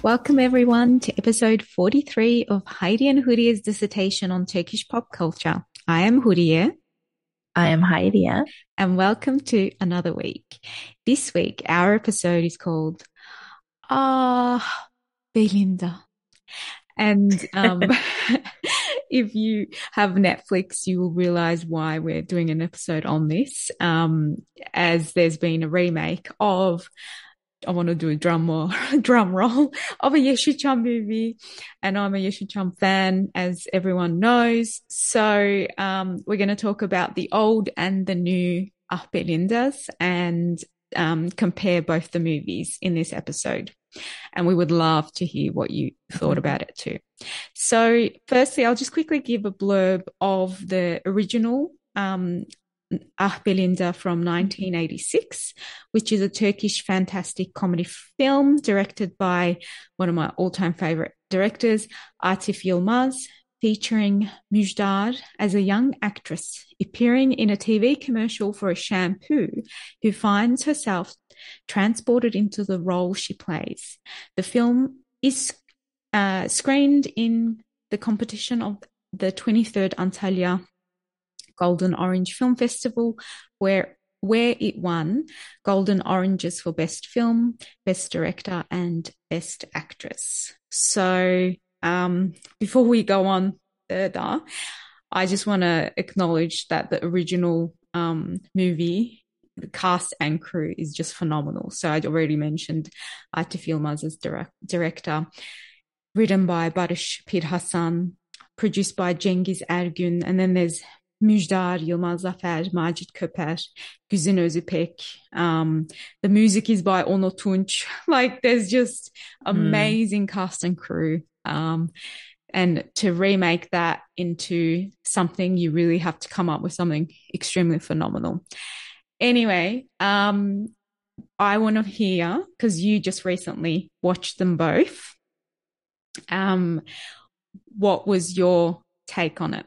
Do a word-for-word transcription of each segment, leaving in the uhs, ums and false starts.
Welcome everyone to episode forty-three of Heidi and Huriye's dissertation on Turkish pop culture. I am Huriye. I am Heidi. And welcome to another week. This week, our episode is called Ah, Belinda. And um, if you have Netflix, you will realize why we're doing an episode on this, um, as there's been a remake of I want to do a drum roll, drum roll of a Yeşilçam movie, and I'm a Yeşilçam fan, as everyone knows. So um, we're going to talk about the old and the new Ah Belindas and um, compare both the movies in this episode. And we would love to hear what you thought about it too. So, firstly, I'll just quickly give a blurb of the original um, Ah Belinda from nineteen eighty-six, which is a Turkish fantastic comedy film directed by one of my all-time favorite directors, Atif Yilmaz, featuring Müjdar as a young actress appearing in a T V commercial for a shampoo who finds herself transported into the role she plays. The film is uh, screened in the competition of the twenty-third Antalya Golden Orange Film Festival, where where it won Golden Oranges for Best Film, Best Director, and Best Actress. So um, before we go on further, I just want to acknowledge that the original um, movie, the cast and crew is just phenomenal. So I'd already mentioned Atif Yilmaz as direct, director, written by Barış Pirhasan, produced by Cengiz Ergün, and then there's Müjdar, Yılmaz Zafer, Macit Köper, Güzin Özüpek. Um, the music is by Onur Tunç. Like, there's just amazing mm. cast and crew. Um, and to remake that into something, you really have to come up with something extremely phenomenal. Anyway, um, I want to hear, because you just recently watched them both, um, what was your take on it?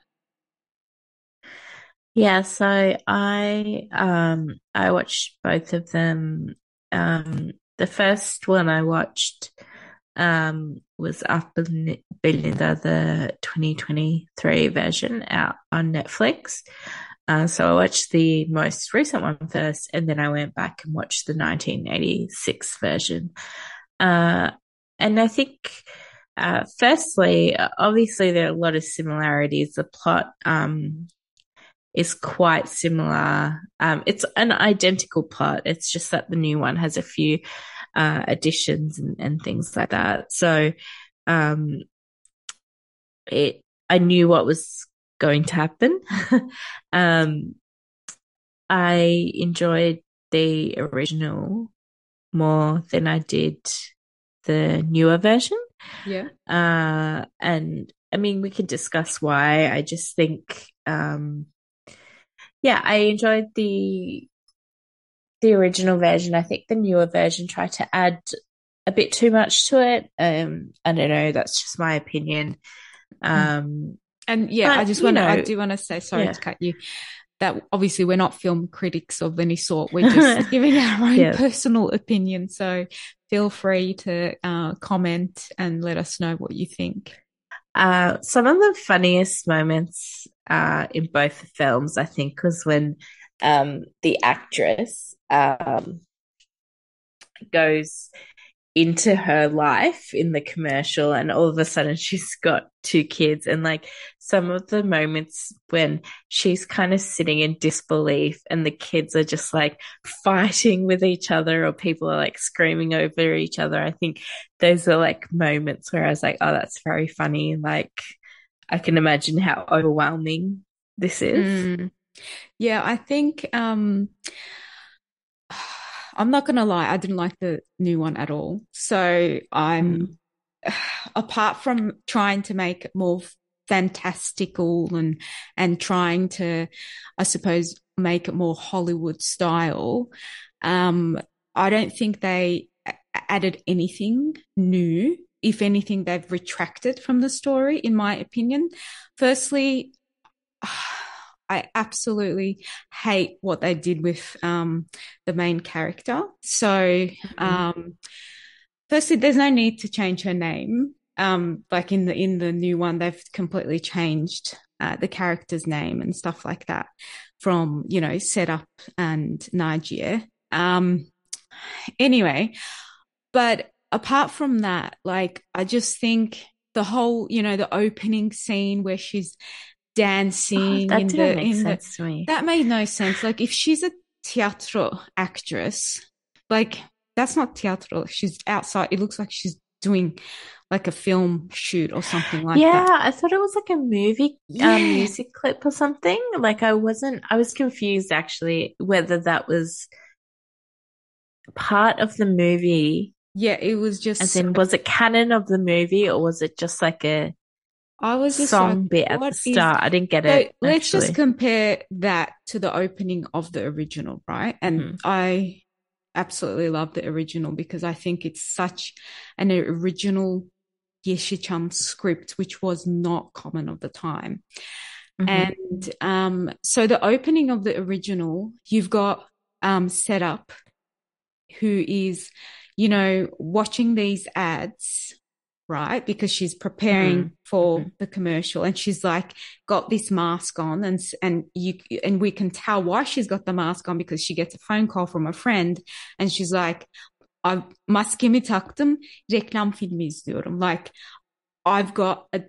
Yeah, so I um I watched both of them. Um, the first one I watched um was Up Belinda, the twenty twenty-three version out on Netflix. Uh, so I watched the most recent one first, and then I went back and watched the nineteen eighty-six version. Uh, and I think, uh, firstly, obviously there are a lot of similarities. The plot, um, is quite similar. Um, it's an identical plot. It's just that the new one has a few uh, additions and, and things like that. So um, it, I knew what was going to happen. um, I enjoyed the original more than I did the newer version. Yeah. Uh, and I mean, we could discuss why. I just think, um, yeah, I enjoyed the the original version. I think the newer version tried to add a bit too much to it. Um, I don't know. That's just my opinion. Um, and yeah, but, I just want to, know, I do want to say, sorry yeah. to cut you, that obviously we're not film critics of any sort. We're just giving our own yeah. personal opinion. So feel free to uh, comment and let us know what you think. Uh, some of the funniest moments uh, in both films, I think, was when um, the actress um, goes into her life in the commercial, and all of a sudden she's got two kids, and like some of the moments when she's kind of sitting in disbelief and the kids are just like fighting with each other, or people are like screaming over each other. I think those are like moments where I was like, oh, that's very funny. Like, I can imagine how overwhelming this is. Mm. Yeah, I think um I'm not gonna lie, I didn't like the new one at all. So I'm mm. apart from trying to make it more fantastical and and trying to, I suppose, make it more Hollywood style, um, I don't think they added anything new. If anything, they've retracted from the story, in my opinion. Firstly, I absolutely hate what they did with um, the main character. So um, firstly, there's no need to change her name. Um, like in the in the new one, they've completely changed uh, the character's name and stuff like that from, you know, Setup and Najia. Um, anyway, but apart from that, like I just think the whole, you know, the opening scene where she's Oh, dancing that in didn't the make in the sense to me. that made no sense. Like if she's a teatro actress, like that's not teatro. She's outside. It looks like she's doing like a film shoot or something like Yeah, that. I thought it was like a movie, um, Yeah. music clip or something. Like I wasn't, I was confused actually whether that was part of the movie, Yeah, it was as just in, was it canon of the movie or was it just like a I was just like, song bit at the what is start? I didn't get so it let's just actually. compare that to the opening of the original, right? And Hmm. I absolutely love the original because I think it's such an original Yeşilçam script, which was not common of the time. Hmm. And um, so the opening of the original, you've got um, set up who is, you know, watching these ads, right? Because she's preparing Hmm. for Hmm. the commercial and she's like got this mask on and and you and we can tell why she's got the mask on because she gets a phone call from a friend and she's like I maskemi taktım reklam filmi izliyorum. Like I've got a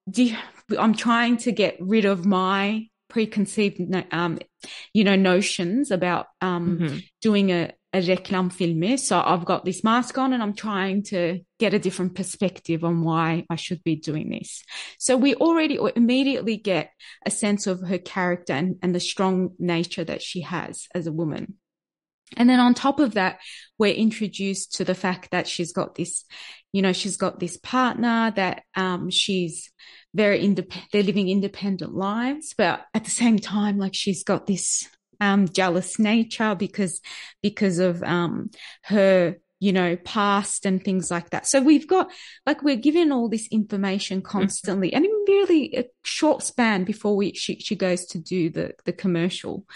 I'm trying to get rid of my preconceived um you know notions about um Hmm. doing a a reklam filmi. So I've got this mask on and I'm trying to get a different perspective on why I should be doing this. So we already immediately get a sense of her character and, and the strong nature that she has as a woman. And then on top of that, we're introduced to the fact that she's got this, you know, she's got this partner that um, she's very independent, they're living independent lives, but at the same time, like she's got this um, jealous nature because because of um, her, you know, past and things like that. So we've got like we're given all this information Hmm. constantly, and in really a short span before we she she goes to do the the commercial.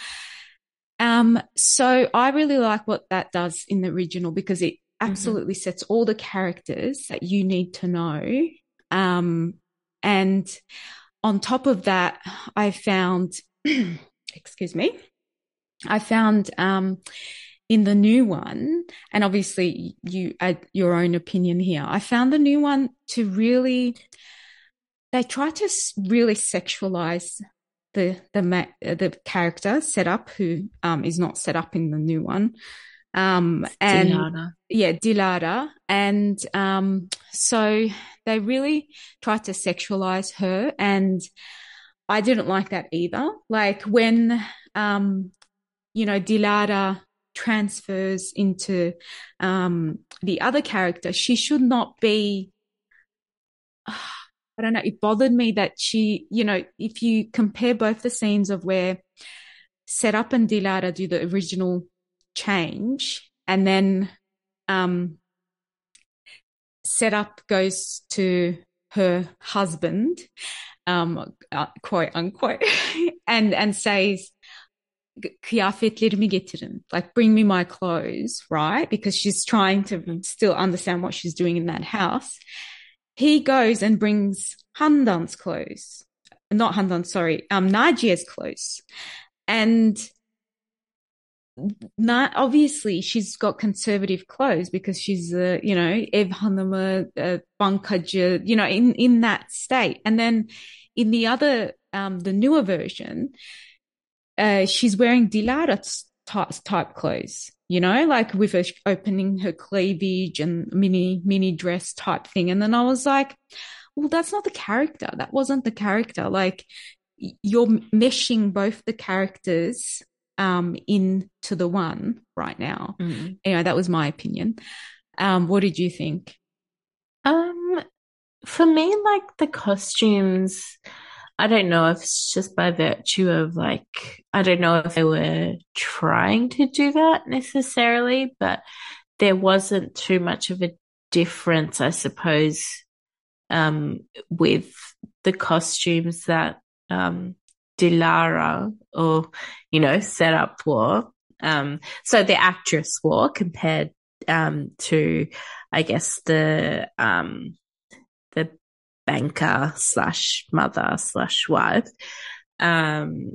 Um, so I really like what that does in the original because it Hmm. absolutely sets all the characters that you need to know. Um, and on top of that, I found, excuse me, I found um, in the new one, and obviously you add your own opinion here. I found the new one to really, they try to really sexualize the the the character set up who um, is not set up in the new one. Um, and Dilara. yeah, Dilara. And um, so they really tried to sexualize her. And I didn't like that either. Like when, um, you know, Dilara transfers into um, the other character, she should not be. I don't know. It bothered me that she, you know, if you compare both the scenes of where Setup and Dilara do the original change and then um, Setup goes to her husband, um, uh, quote unquote, and and says, "Kıyafetlerimi getirin," like bring me my clothes, right? Because she's trying to Hmm. still understand what she's doing in that house. He goes and brings Handan's clothes, not Handan, sorry, um, Najia's clothes, and not obviously she's got conservative clothes because she's a you know ev hanımı, a bankacı, you know in in that state. And then in the other um the newer version, uh she's wearing Dilara type type clothes, you know like with her opening her cleavage and mini mini dress type thing. And then I was like, well, that's not the character, that wasn't the character. Like you're meshing both the characters um, into the one right now. Mm. Anyway, that was my opinion. Um, what did you think? Um, for me, like the costumes, I don't know if it's just by virtue of like, I don't know if they were trying to do that necessarily, but there wasn't too much of a difference, I suppose, um, with the costumes that um, Dilara or, you know, set up for. Um, so the actress wore compared um, to, I guess, the um, the banker slash mother slash wife. Um,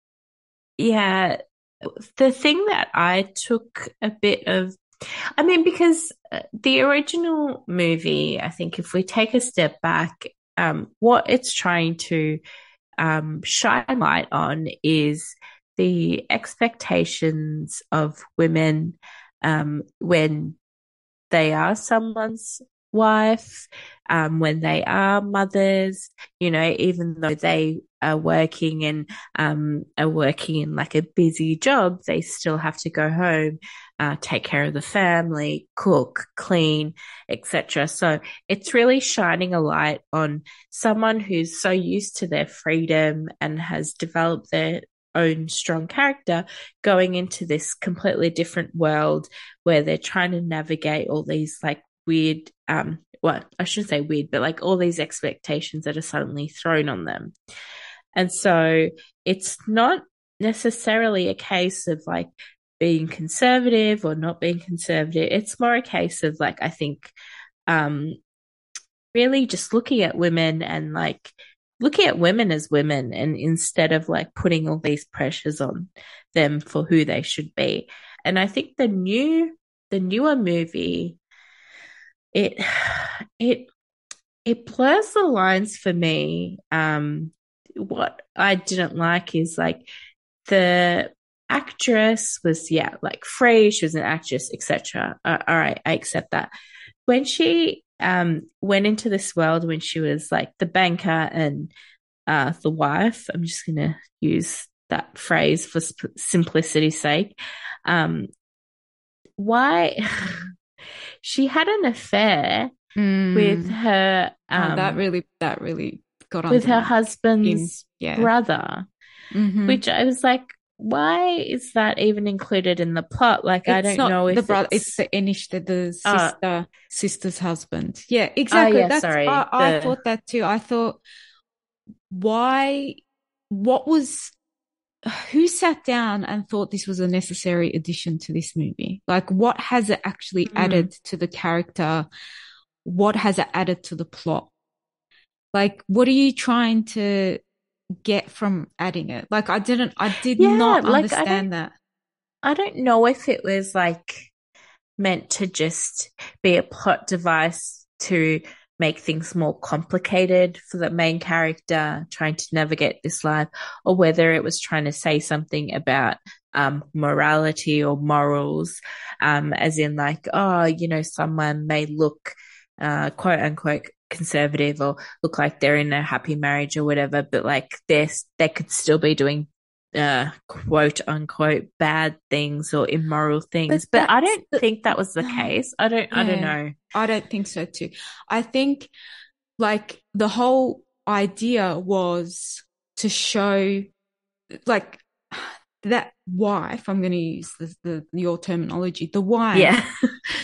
yeah, the thing that I took a bit of, I mean, because uh, the original movie, I think if we take a step back, um, what it's trying to um, shine light on is the expectations of women um, when they are someone's wife, um, when they are mothers, you know, even though they are working and um, are working in like a busy job, they still have to go home, uh, take care of the family, cook, clean, et cetera. So it's really shining a light on someone who's so used to their freedom and has developed their own strong character going into this completely different world where they're trying to navigate all these like weird, um, well, I shouldn't say weird, but like all these expectations that are suddenly thrown on them. And so it's not necessarily a case of like being conservative or not being conservative. It's more a case of like, I think, um, really just looking at women and like looking at women as women and instead of like putting all these pressures on them for who they should be. And I think the new the newer movie it it it blurs the lines for me. Um what I didn't like is like the actress was yeah, like free, she was an actress, et cetera. Uh, all right, I accept that. When she um went into this world when she was like the banker and uh the wife, I'm just gonna use that phrase for sp- simplicity's sake. Um, why she had an affair with Mm. her Oh, that um really, that really got with under her my skin. husband's Yeah. brother, Mm-hmm. which I was like, why is that even included in the plot? Like, I It's don't not know the if brother, it's it's the Enishte, the uh sister, sister's husband. Yeah, oh exactly. yeah, That's I, sorry. I The thought that too. I thought, why, what was, who sat down and thought this was a necessary addition to this movie? Like, what has it actually mm, added to the character? What has it added to the plot? Like, what are you trying to get from adding it? Like, I didn't, I did yeah, not like I don't understand that. I don't know if it was like meant to just be a plot device to make things more complicated for the main character trying to navigate this life, or whether it was trying to say something about um, morality or morals, um, as in like, oh, you know, someone may look uh, quote unquote conservative or look like they're in a happy marriage or whatever, but like they're, they could still be doing uh, quote unquote bad things or immoral But things. But I that's don't the, think that was the case. I don't, I don't yeah, know. I don't think so too. I think like the whole idea was to show like that wife, I'm going to use the, the your terminology, the wife, Yeah.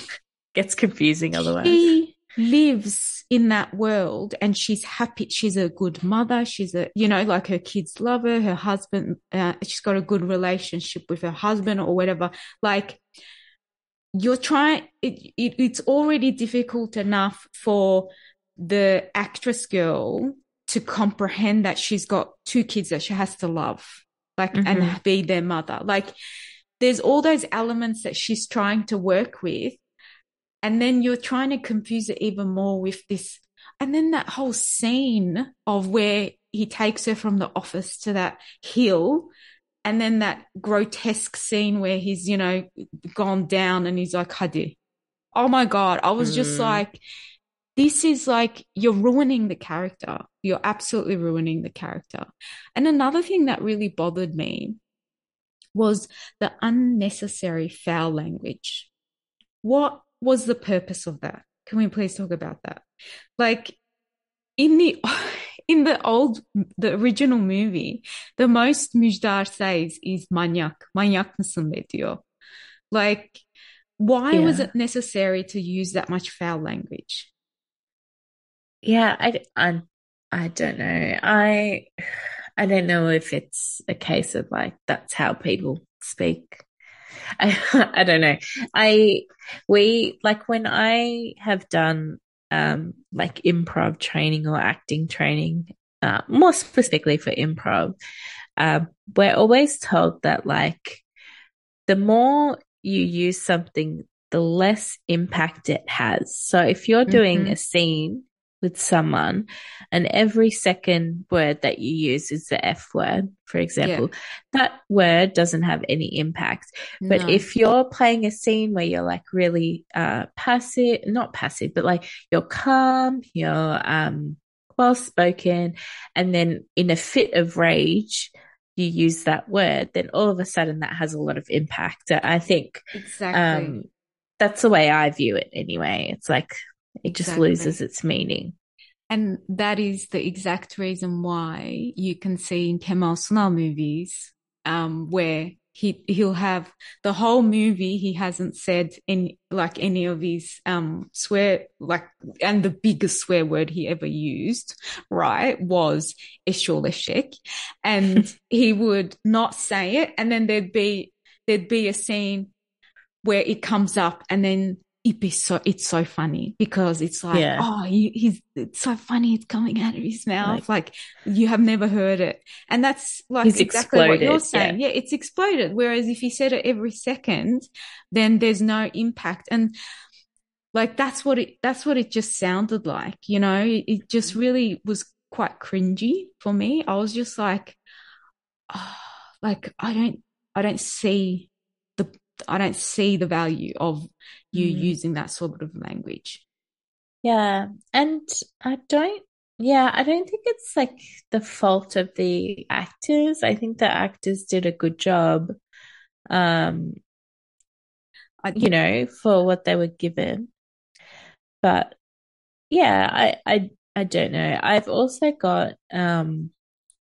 Gets confusing otherwise. she lives in that world and she's happy. She's a good mother. She's a, you know, like her kids love her, her husband, uh, she's got a good relationship with her husband or whatever. Like, you're trying it, it, it's already difficult enough for the actress girl to comprehend that she's got two kids that she has to love like and Mm-hmm. be their mother. Like, there's all those elements that she's trying to work with, and then you're trying to confuse it even more with this. And then that whole scene of where he takes her from the office to that hill, and then that grotesque scene where he's, you know, gone down and he's like, Hadi. Oh my God. I was just Mm. like, this is like, you're ruining the character. You're absolutely ruining the character. And another thing that really bothered me was the unnecessary foul language. What was the purpose of that? Can we please talk about that? Like, in the in the old the original movie, the most Mujdar says is manyak. Manyak mısın be diyor. Like, why was Yeah. it necessary to use that much foul language? Yeah. I, I, I don't know. I, I don't know if it's a case of like, that's how people speak. I, I don't know. I we like when I have done um like improv training or acting training, uh, more specifically for improv, um, we're always told that like the more you use something, the less impact it has. So if you're doing Hmm. a scene with someone and every second word that you use is the F word, for Yeah. example, that word doesn't have any impact. But No. if you're playing a scene where you're like really uh passive, not passive, but like you're calm, you're um well spoken, and then in a fit of rage, you use that word, then all of a sudden that has a lot of impact. I think um, Exactly. that's the way I view it anyway. It's like it just loses Exactly. its meaning. And that is the exact reason why you can see in Kemal Sunal movies, um, where he he'll have the whole movie he hasn't said in like any of his um swear like and the biggest swear word he ever used, right, was Esholeshek. And he would not say it, and then there'd be there'd be a scene where it comes up and then it be so it's so funny because it's like, Yeah, oh, he, he's it's so funny, it's coming out of his like mouth, like you have never heard it. And that's like he's exactly what you're exploded. Yeah. saying. Yeah, it's exploded. Whereas if he said it every second, then there's no impact. And like that's what it that's what it just sounded like, you know, it, it just really was quite cringy for me. I was just like, oh, like I don't I don't see the I don't see the value of you Mm. using that sort of language. Yeah. And I don't, yeah, I don't think it's like the fault of the actors. I think the actors did a good job, um, I you know, for what they were given. But yeah, I, I, I don't know. I've also got, um,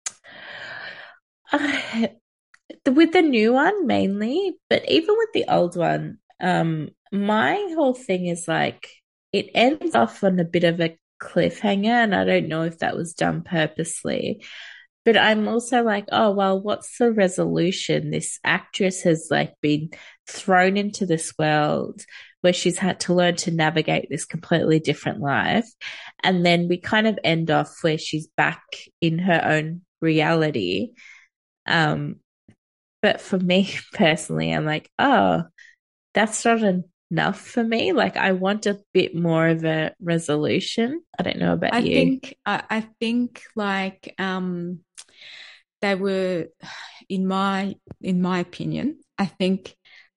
with the new one mainly, but even with the old one, um, my whole thing is like it ends off on a bit of a cliffhanger, and I don't know if that was done purposely. But I'm also like, oh well, what's the resolution? This actress has like been thrown into this world where she's had to learn to navigate this completely different life. And then we kind of end off where she's back in her own reality. Um, but for me personally, I'm like, oh, that's not enough for me. Like, I want a bit more of a resolution. I don't know about I you. think I, I think like um they were in my in my opinion, I think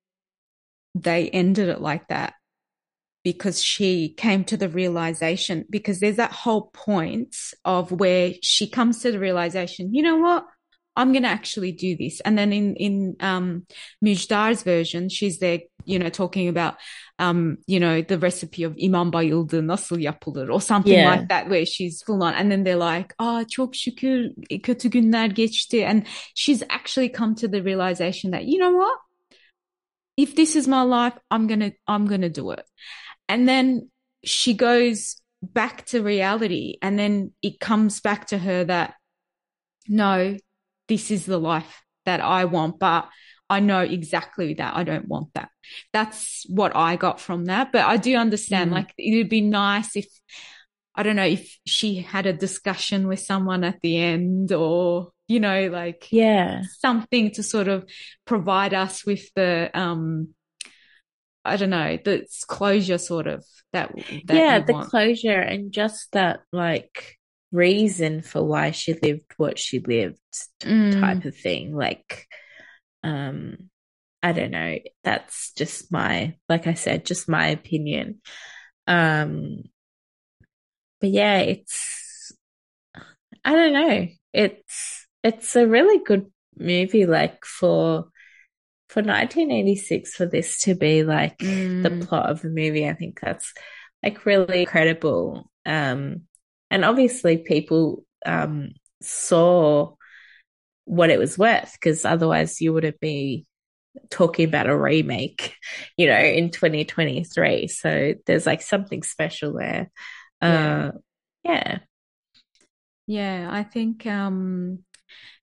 they ended it like that because she came to the realization, because there's that whole point of where she comes to the realization, you know what, I'm going to actually do this. And then in in um Mujdar's version, she's there, you know, talking about um you know, the recipe of imam bayıldı nasıl yapılır or something like Yeah. that, where she's full on, and then they're like, ah, çok şükür kötü günler geçti, and she's actually come to the realization that, you know what, if this is my life, I'm going to I'm going to do it. And then she goes back to reality, and then it comes back to her that no, this is the life that I want, but I know exactly that I don't want that. That's what I got from that. But I do understand, Mm. like, it would be nice if, I don't know, if she had a discussion with someone at the end, or, you know, like Yeah. something to sort of provide us with the, um, I don't know, the closure sort of that that Yeah. you The want. closure and just that, like, reason for why she lived what she lived type Mm, of thing. Like, um, I don't know. That's just my, like I said, just my opinion. Um, but yeah, it's, I don't know. It's it's a really good movie, like for for nineteen eighty-six, for this to be like the mm, plot of the movie. I think that's like really incredible. Um, and obviously people um saw what it was worth, because otherwise you wouldn't be talking about a remake, you know, in twenty twenty-three. So there's like something special there. yeah. Uh, yeah. Yeah, I think um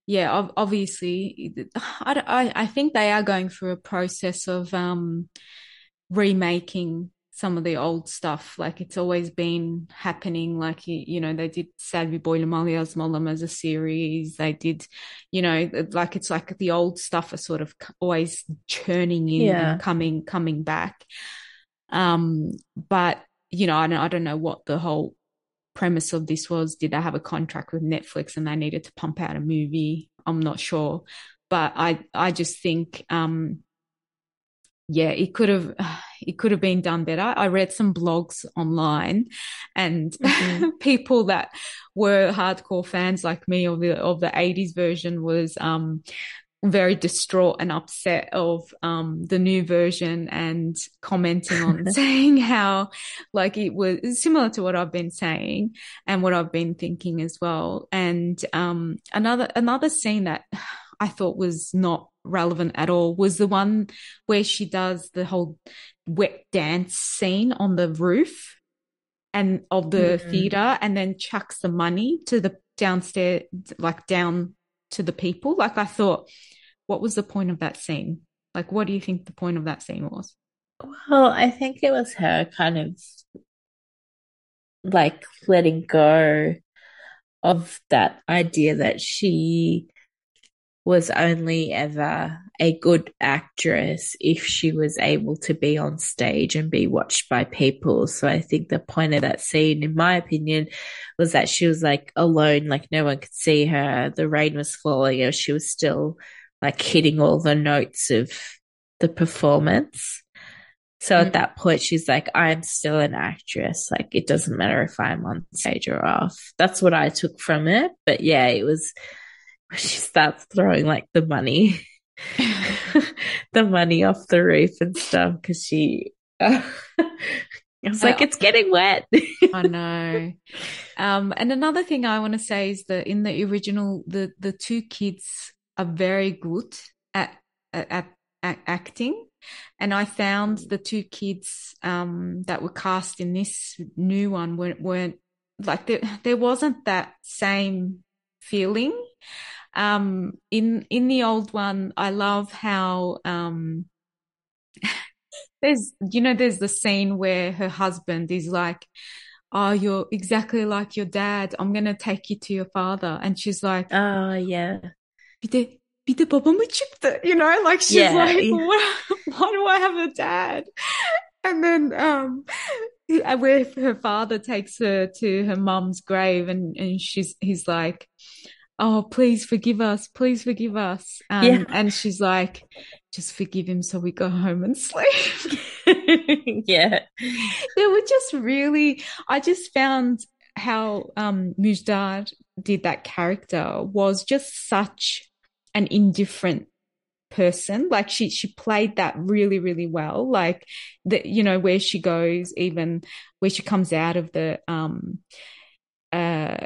yeah, ob- obviously, I, don't- I I think they are going through a process of um remaking some of the old stuff. Like it's always been happening. Like you, you know, they did Selvi Boylum Yazmalım as a series. They did, you know, like it's like the old stuff are sort of always churning in and Yeah. coming coming back. Um, but you know, I don't I don't know what the whole premise of this was. Did they have a contract with Netflix and they needed to pump out a movie? I'm not sure, but I I just think um yeah, it could have it could have been done better. I read some blogs online, and Mm-hmm. people that were hardcore fans like me of the of the eighties version was um very distraught and upset of um the new version, and commenting on saying how like it was similar to what I've been saying and what I've been thinking as well. And um another another scene that I thought was not relevant at all was the one where she does the whole wet dance scene on the roof and of the Mm. theater, and then chucks the money to the downstairs, like down to the people. Like I thought, what was the point of that scene? Like, what do you think the point of that scene was? Well, I think it was her kind of like letting go of that idea that she was only ever a good actress if she was able to be on stage and be watched by people. So I think the point of that scene, in my opinion, was that she was like alone, like no one could see her. The rain was falling, and she was still like hitting all the notes of the performance. So at Mm. that point, she's like, I'm still an actress. Like, it doesn't matter if I'm on stage or off. That's what I took from it. But yeah, it was, she starts throwing like the money, the money off the roof and stuff because she, uh, I was like, I, it's getting wet. I know. Um, and another thing I want to say is that in the original, the the two kids are very good at at, at acting, and I found the two kids um, that were cast in this new one weren't, weren't like there. There wasn't that same feeling. Um, in in the old one, I love how um, there's you know there's the scene where her husband is like, oh, you're exactly like your dad. I'm going to take you to your father. And she's like, Oh, yeah. bir de, bir de babamı çıktı. You know, like she's Yeah. like, what, why do I have a dad? And then, um, where her father takes her to her mum's grave, and, and she's, he's like, oh, please forgive us. Please forgive us. Yeah. And, and she's like, just forgive him so we go home and sleep. Yeah. They were just really, I just found how um Mujdar did that character was just such an indifferent person. Like she she played that really, really well. Like the you know, where she goes, even where she comes out of the um uh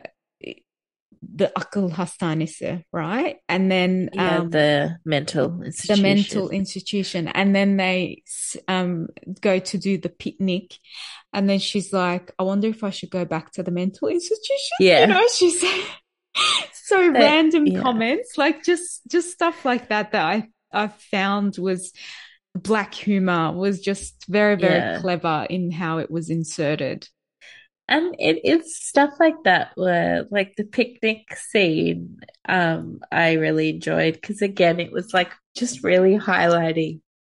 the Akıl Hastanesi, right? And then Yeah. um The mental the mental institution. institution, and then they um go to do the picnic, and then she's like, I wonder if I should go back to the mental institution. You Yeah. know, she's so But random yeah. comments, like just just stuff like that that i i found was black humor, was just very, very Yeah. clever in how it was inserted. And it is stuff like that where like the picnic scene um I really enjoyed because again it was like just really highlighting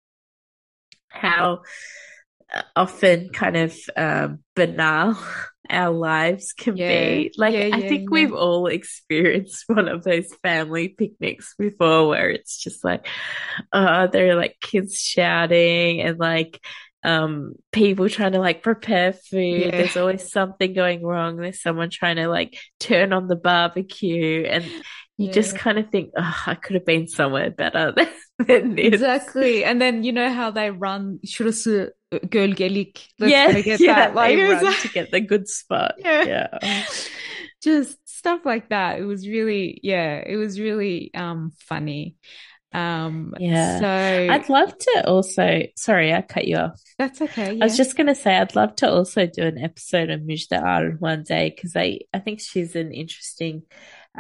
how uh, often kind of um banal our lives can Yeah, be. Like yeah, I yeah, think yeah, we've all experienced one of those family picnics before where it's just like uh there are like kids shouting and like um people trying to like prepare food. yeah, There's always something going wrong. There's someone trying to like turn on the barbecue and you just yeah. kind of think, oh, I could have been somewhere better than, than this. Exactly. And then you know how they run, şurası gölgelik. Let's Yeah, go get yeah, that. Like they it was run like, to get the good spot. yeah, Yeah. just stuff like that. It was really, yeah, it was really um funny. Um, Yeah. so I'd love to also, sorry, I cut you off. that's okay. I was Yeah. just going to say, I'd love to also do an episode of Mujda Ar one day because I, I think she's an interesting uh,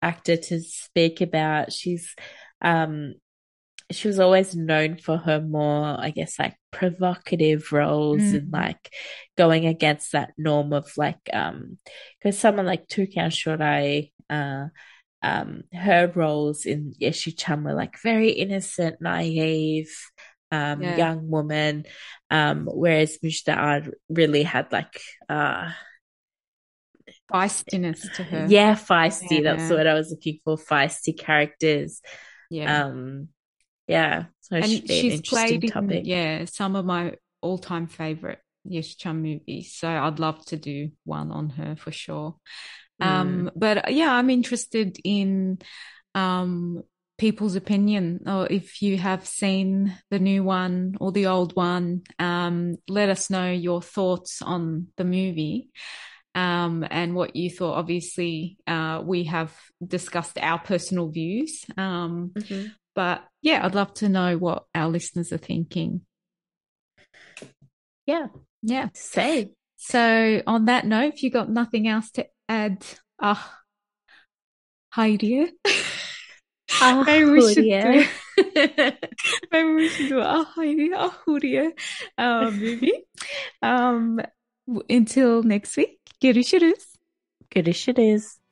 actor to speak about. She's um she was always known for her more, I guess, like provocative roles and Mm, like going against that norm of like um because someone like Tukan Shorai, uh um her roles in Yeshi-chan were like very innocent, naive, um yeah, young woman, um whereas Mujtaba really had like uh feistiness to her. yeah, feisty, that's the Yeah, word I was looking for, feisty characters. yeah. um yeah, so it should And be an she's interesting played in, topic. yeah, some of my all-time favorite Yes Chum movies. So I'd love to do one on her for sure. Mm. Um, but yeah, I'm interested in um people's opinion, or if you have seen the new one or the old one, um, let us know your thoughts on the movie. Um, and what you thought. Obviously, uh, we have discussed our personal views. Um, Hmm. but yeah, I'd love to know what our listeners are thinking. Yeah, Yeah. say. So on that note, if you got nothing else to add, ah, Heidi, Ah, maybe we should Julia. do maybe we should do a Heidi, a Huria uh, movie. Um, w- until next week, görüşürüz. Good as it is.